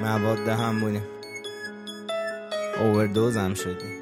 مواد هم بودیم، اووردوز هم شدیم.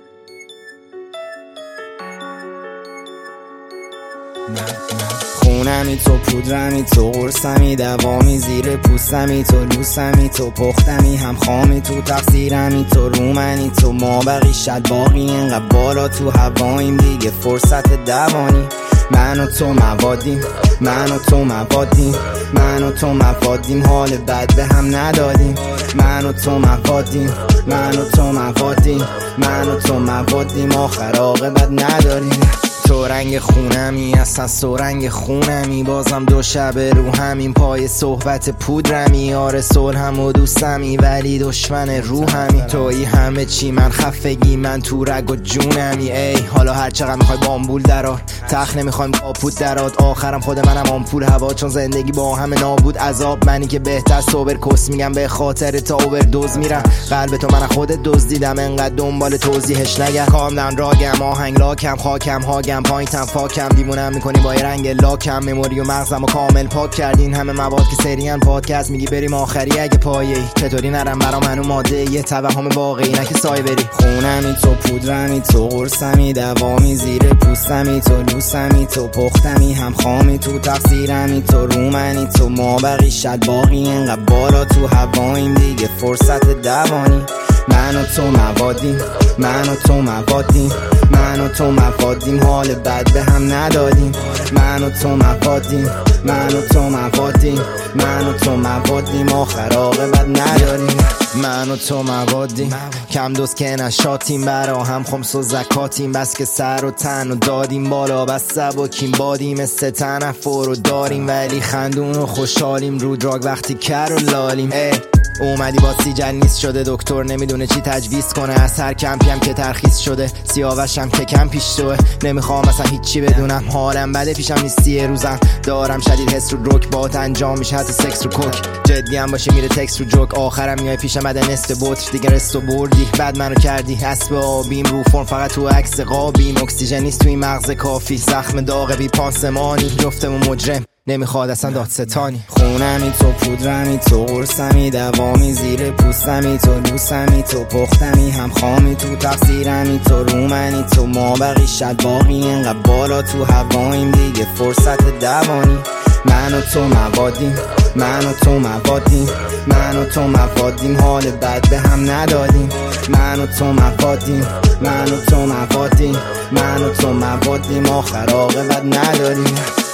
خونمی تو، پودرمی تو، قرصمی دوامی، زیر پوستمی تو، لوسمی تو، پختمی هم خامی تو، تقصیرمی تو، رومنی تو، ما بقی شد باقی انقدر بالا تو هواییم دیگه فرصت دوانی. من و تو موادیم، من و تو موادیم، من و تو موادیم، حال بد به هم ندادیم. من و تو موادیم، من و تو موادیم، من و تو موادیم، آخر عاقبت نداریم. تو رنگ خونمی، اصلا سو رنگ خونمی، بازم دو شب رو همین پای صحبت پودرمی. آره صلحم و دوستمی ولی دشمن روحمی. تویی همه چی، من خفگی، من تو رگ و جونمی. ای حالا هر چقدر میخوای بامبول درار، تخت نمیخوایم کاپوت درات، آخرم خود منم آمپول هوا، چون زندگی با همه نابود عذاب. منی که بهتر سوبر کس میگم به خاطر تا اووردوز میرم. قلب تو من خودت دزدیدم، انقدر دنبال توضیحش نگرد. کامدن راگم، آهنگ لاکم، خاکم هاگم، پایینتم فاکم، دیوونم میکنی با یه رنگ لاکم. مموری و مغزم و کامل پاک کردین همه مواد که سریان پادکست میگی بریم آخری اگه پایه‌ای. چطوری نرم برام منو ماده یه توهم واقعی، نه که سایه بری. خونمی تو، پودرمی تو، قرصمی دوامی، زیر پوستمی تو، لوسمی تو، پختمی هم خامی تو، تقصیرمی تو، رومنی تو، ما بقی شد باقی انقدر بالا تو هواییم دیگه فرصت دوانی. من و تو موادیم، من و تو موادیم، من و تو موادیم، حال بد به هم ندادیم. من و تو موادیم، من و تو موادیم، من و تو موادیم، آخر عاقبت نداریم. من و تو موادیم، کم دوز که نشاتیم، برا هم خمس و زکاتیم، بس که سر و تن و دادیم بالا، بس سبکیم بادیم، مثل تنفر رو داریم ولی خندون و خوشحالیم. رو دراگ وقتی کر و لالیم. اومدی با سیجل نیست شده، دکتر نمیدونه چی تجویز کنه، از هر کمپیم که ترخیص شده، سیاوشم که کم پیش توه. نمیخوام اصلا هیچی بدونم، حالم بده پیشم نیستی روزم، دارم شدید حس رو دروک، بات انجام میشه حتی سکس رو کوک. جدی هم باشه میره تکس رو جوک، آخرم میای پیشم بده نصف بطر دیگه رستو بردی. بعد منو کردی اسب آبیم، رو فرم فقط تو عکس قابیم، اکسیژن نیست توی مغز کافی، زخم داغ بی پانسمانی، جفتمون مجرم نمیخواد اصلا دادستانی. خونمی تو، پودرمی تو، قرصمی دوامی، زیر پوستمی تو، لوسمی تو، پختمی هم خامی تو، تقصیرمی تو، رومنی تو، ما بقی شد باقی انقدر بالا تو هواییم دیگه فرصت دوانی. من و تو موادیم، من و تو موادیم، من و تو موادیم، حال بد به هم ندادیم. من و تو موادیم، من و تو موادیم، من و تو موادیم، آخر عاقبت نداریم.